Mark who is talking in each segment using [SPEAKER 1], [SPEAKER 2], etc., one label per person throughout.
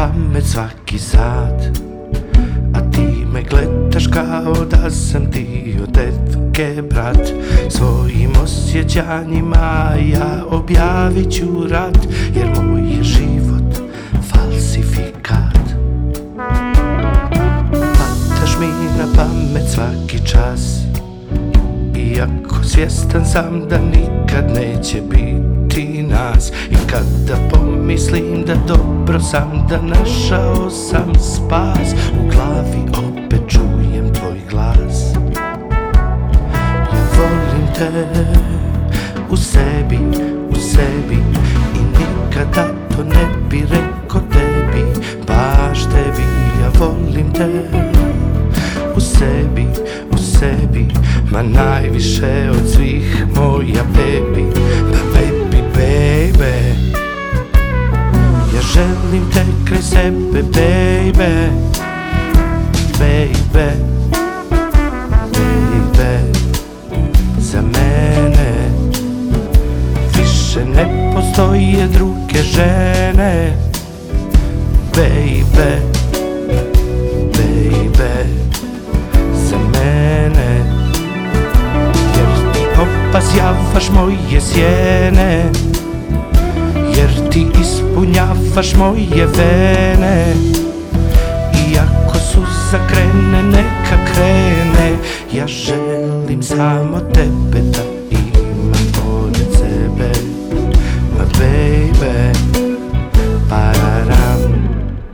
[SPEAKER 1] pamet svaki sat, a ti me gledaš kao da sam ti od tetke brat. Svojim osjećanjima ja objavit ću rat, jer moj je život falsifikat. Padaš mi na pamet svaki čas, iako svjestan sam da nikad neće biti nas. I kada pomislim da dobro sam, da našao sam spas, u glavi opet čujem tvoj glas. Ja volim te u sebi, u sebi, i nikada to ne bi rekao tebi, baš tebi. Ja volim te u sebi, u sebi, ma najviše od svih, moja baby. Pa baby, baby, ja želim te kraj sebe, baby. Baby, baby, za mene više ne postoje druge žene. Baby, baby, za mene, jer ti opasjavaš moje sjene, jer ti ispunjavaš moje vene. I ako suza krene, neka krene, ja želim samo tebe da imam pored sebe. Ma baby, pararam.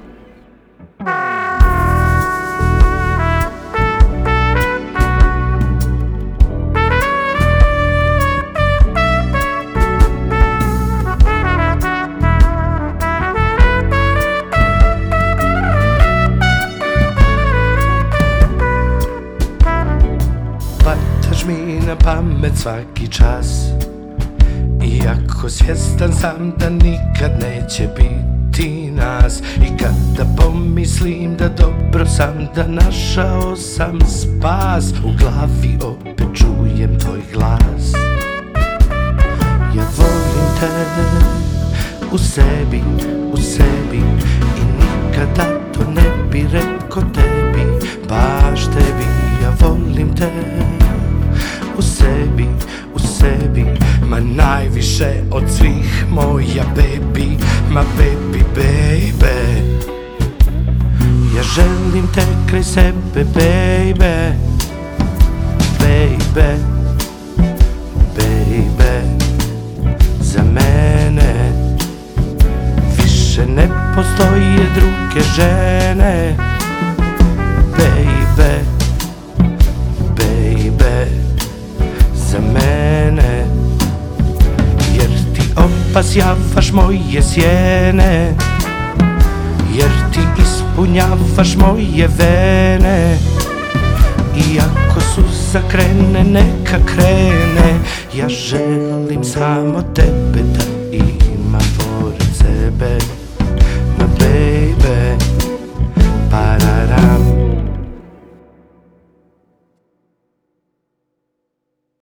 [SPEAKER 1] Padaš mi na pamet svaki čas, iako svjestan sam da nikad neće biti nas. I kada pomislim da dobro sam, da našao sam spas, u glavi opet čujem tvoj glas. Ja volim te u sebi, u sebi, i nikada to ne bi rekao tebi, baš tebi. Ja volim te u sebi, u sebi, ma najviše od svih, moja baby. Ma baby, baby, ja želim te kraj sebe, baby. Baby, baby, za mene više ne postoje druge žene. Baby, baby, za mene, jer ti opasjavaš moje sjene, jer ti ispunjavaš moje vene. I ako suza krene, neka krene, ja želim samo tebe da imam pored sebe.